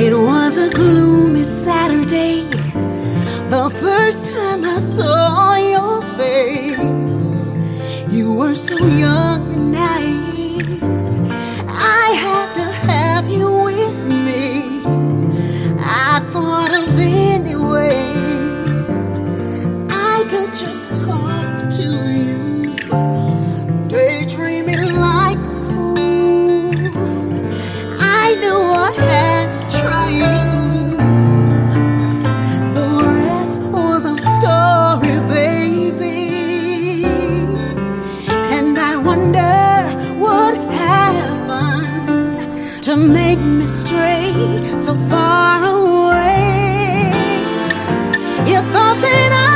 It was a gloomy Saturday, the first time I saw your face. You were so young and naive, I had to have you with me. I thought of any way I could just talk to you, daydreaming like a fool. I knew I had to try you. The rest was a story, baby. And I wonder what happened to make me stray so far away. You thought that